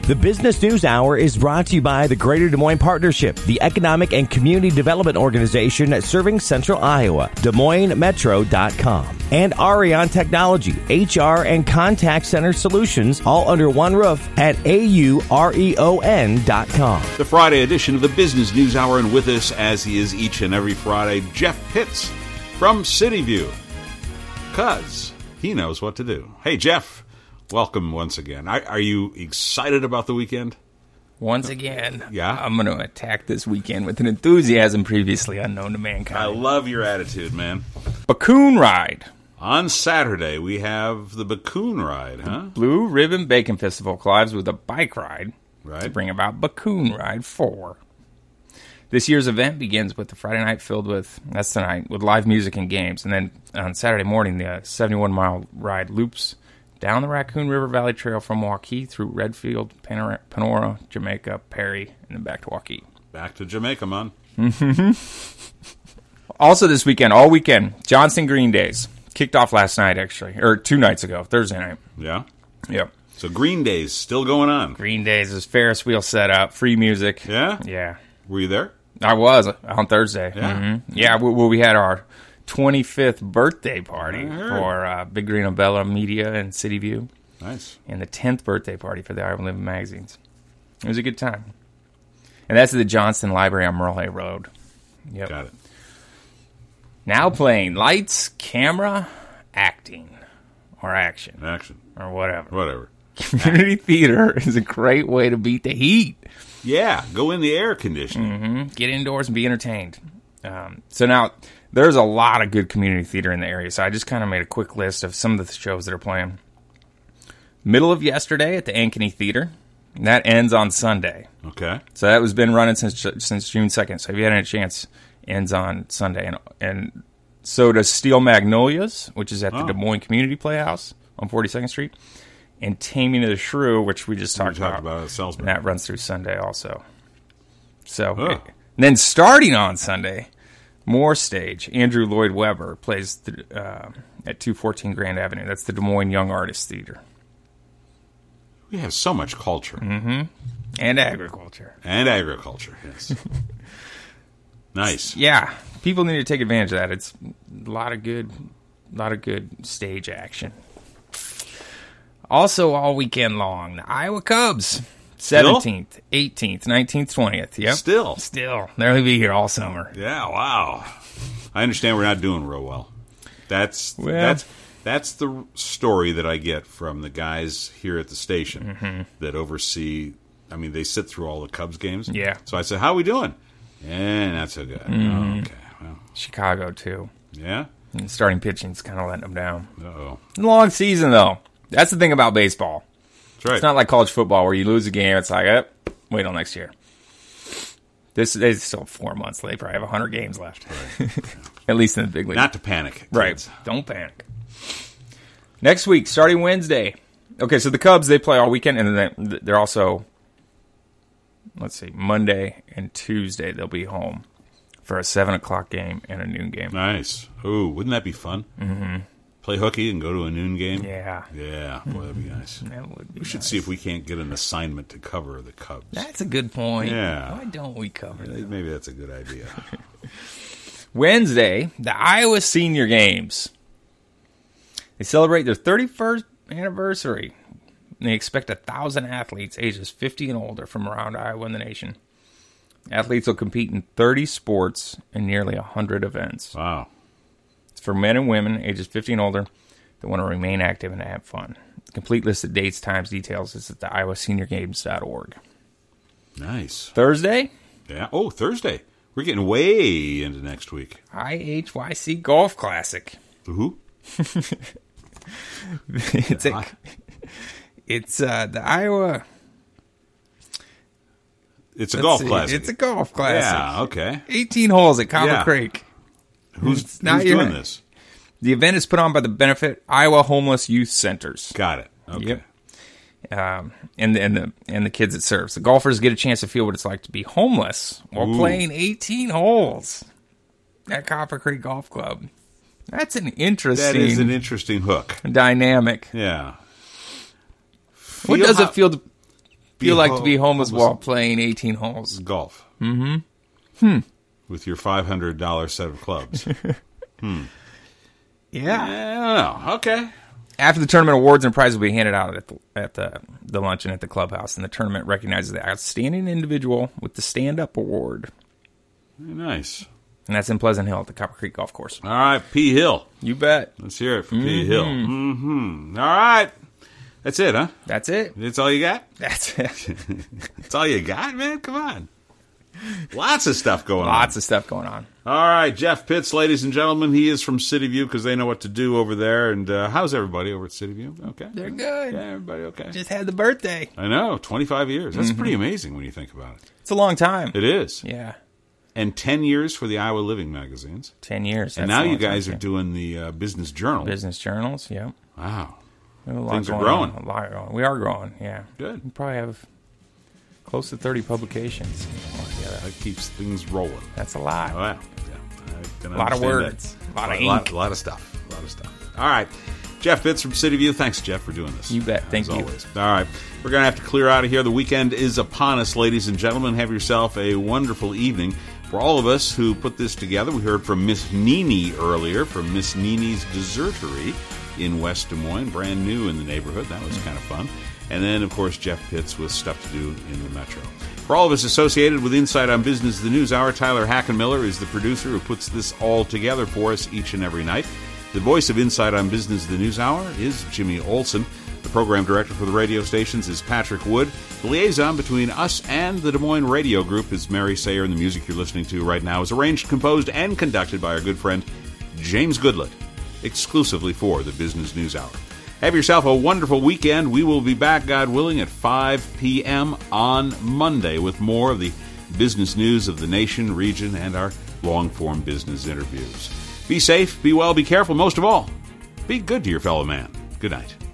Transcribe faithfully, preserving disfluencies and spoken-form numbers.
The Business News Hour is brought to you by the Greater Des Moines Partnership, the economic and community development organization serving Central Iowa, Des Moines Metro dot com, and Arion Technology, H R and contact center solutions, all under one roof at A U R E O N dot com. The Friday edition of the Business News Hour, and with us, as he is each and every Friday, Jeff Pitts from City View, because he knows what to do. Hey, Jeff. Welcome once again. Are, are you excited about the weekend? Once again, yeah. I'm going to attack this weekend with an enthusiasm previously unknown to mankind. I love your attitude, man. Bakun Ride. On Saturday, we have the Bakun Ride, huh? Blue Ribbon Bacon Festival collides with a bike ride right. to bring about Bakun Ride four. This year's event begins with the Friday night filled with, that's tonight, with live music and games. And then on Saturday morning, the seventy-one mile ride loops down the Raccoon River Valley Trail from Waukee through Redfield, Panora, Panora, Jamaica, Perry, and then back to Waukee. Back to Jamaica, man. Mm-hmm. Also this weekend, all weekend, Johnston Green Days. Kicked off last night, actually. Or two nights ago, Thursday night. Yeah? Yep. So Green Days still going on. Green Days is Ferris wheel set up, free music. Yeah? Yeah. Were you there? I was on Thursday. Yeah? Mm-hmm. Yeah, well, we had our twenty-fifth birthday party for uh, Big Green Umbrella Media and City View. Nice. And the tenth birthday party for the Iowa Living magazines. It was a good time. And that's at the Johnston Library on Merle Hay Road. Yep. Got it. Now playing lights, camera, acting, or action. Action. Or whatever. Whatever. Community theater is a great way to beat the heat. Yeah, go in the air conditioning. Mm-hmm. Get indoors and be entertained. Um, so now... There's a lot of good community theater in the area, so I just kind of made a quick list of some of the shows that are playing. Middle of yesterday at the Ankeny Theater. That ends on Sunday. Okay. So that was been running since since June second. So if you had any chance, ends on Sunday. And, and so does Steel Magnolias, which is at the oh. Des Moines Community Playhouse on forty-second Street. And Taming of the Shrew, which we just talked, we talked about. about at Salisbury. And that runs through Sunday also. So oh. and then starting on Sunday... More stage. Andrew Lloyd Webber plays the, uh, at two fourteen Grand Avenue. That's the Des Moines Young Artists Theater. We have so much culture. Mm-hmm. And agriculture. And agriculture, yes. Nice. Yeah. People need to take advantage of that. It's a lot of good, a lot of good stage action. Also all weekend long, the Iowa Cubs. seventeenth, eighteenth, nineteenth, twentieth. Yep. Still. Still. They'll be here all summer. Yeah, wow. I understand we're not doing real well. That's well, that's that's the story that I get from the guys here at the station mm-hmm. that oversee, I mean, they sit through all the Cubs games. Yeah. So I said, how are we doing? Yeah, not so good. Mm-hmm. Oh, okay. Well. Chicago, too. Yeah? And starting pitching's kind of letting them down. Uh-oh. Long season, though. That's the thing about baseball. That's right. It's not like college football where you lose a game. It's like, eh, wait till next year. This is still four months. They probably have one hundred games left. Right. At least in the big league. Not to panic. Kids. Right. Don't panic. Next week, starting Wednesday. Okay, so the Cubs, they play all weekend, and then they're also, let's see, Monday and Tuesday they'll be home for a seven o'clock game and a noon game. Nice. Ooh, wouldn't that be fun? Mm-hmm. Play hooky and go to a noon game? Yeah. Yeah, boy, that'd be nice. That would be We should nice. see if we can't get an assignment to cover the Cubs. That's a good point. Yeah. Why don't we cover that? Maybe that's a good idea. Wednesday, the Iowa Senior Games. They celebrate their thirty-first anniversary. They expect one thousand athletes ages fifty and older from around Iowa and the nation. Athletes will compete in thirty sports and nearly one hundred events. Wow. It's for men and women ages fifty and older that want to remain active and have fun. The complete list of dates, times, details is at the iowa senior games dot org. Nice. Thursday? Yeah. Oh, Thursday. We're getting way into next week. I H Y C Golf Classic. Who? it's a, it's uh, the Iowa... It's a Let's golf see. classic. It's a golf classic. Yeah, okay. eighteen holes at Copper Yeah. Creek. Who's, It's not who's your- doing this? The event is put on by the Benefit Iowa Homeless Youth Centers. Got it. Okay. Yep. Um, and, and, the, and the kids it serves. The golfers get a chance to feel what it's like to be homeless while Ooh. playing eighteen holes at Copper Creek Golf Club. That's an interesting That is an interesting hook. dynamic. Yeah. What Feel does how- it feel to feel like to be homeless, homeless while playing eighteen holes. golf. Mm-hmm. Hmm. With your five hundred dollars set of clubs. hmm. Yeah. I don't know. Okay. After the tournament, awards and prizes will be handed out at the, at the, the luncheon at the clubhouse, and the tournament recognizes the outstanding individual with the stand-up award. Very nice. And that's in Pleasant Hill at the Copper Creek Golf Course. All right, P. Hill. You bet. Let's hear it for Mm-hmm. P. Hill. Mm-hmm. All right. That's it, huh? That's it. That's all you got? That's it. That's all you got, man? Come on. Lots of stuff going on. Lots of stuff going on. All right, Jeff Pitts, ladies and gentlemen. He is from City View because they know what to do over there. And uh, how's everybody over at City View? Okay. They're good. Yeah, everybody okay. Just had the birthday. I know, twenty-five years. That's Mm-hmm. pretty amazing when you think about it. It's a long time. It is. Yeah. And ten years for the Iowa Living magazines. Ten years. And That's now a you long guys time, are yeah. doing the uh, Business Journal. Business journals, yep. Wow. We have a lot Things are going growing. on, a lot going on. We are growing, yeah. Good. We probably have close to thirty publications. Yeah, that keeps things rolling. That's a lot. Wow. Yeah, I can A lot of understand words. that. A lot of a lot, ink. a lot of stuff. A lot of stuff. All right. Jeff Pitts from City View. Thanks, Jeff, for doing this. You bet. Thank as you. always. All right. We're going to have to clear out of here. The weekend is upon us, ladies and gentlemen. Have yourself a wonderful evening. For all of us who put this together, we heard from Miss Nini earlier, from Miss Nini's Dessertery in West Des Moines, brand new in the neighborhood. That was kind of fun. And then, of course, Jeff Pitts with stuff to do in the Metro. For all of us associated with Insight on Business, the News Hour, Tyler Hackenmiller is the producer who puts this all together for us each and every night. The voice of Insight on Business, the News Hour, is Jimmy Olson. The program director for the radio stations is Patrick Wood. The liaison between us and the Des Moines Radio Group is Mary Sayer, and the music you're listening to right now is arranged, composed, and conducted by our good friend James Goodlett, exclusively for the Business News Hour. Have yourself a wonderful weekend. We will be back, God willing, at five p.m. on Monday with more of the business news of the nation, region, and our long-form business interviews. Be safe, be well, be careful. Most of all, be good to your fellow man. Good night.